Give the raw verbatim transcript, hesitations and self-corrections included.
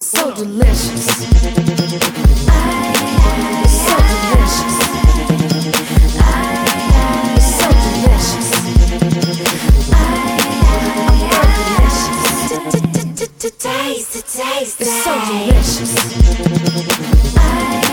so delicious. It's so delicious. It's so delicious. I'm delicious. Taste it, taste it. It's so delicious.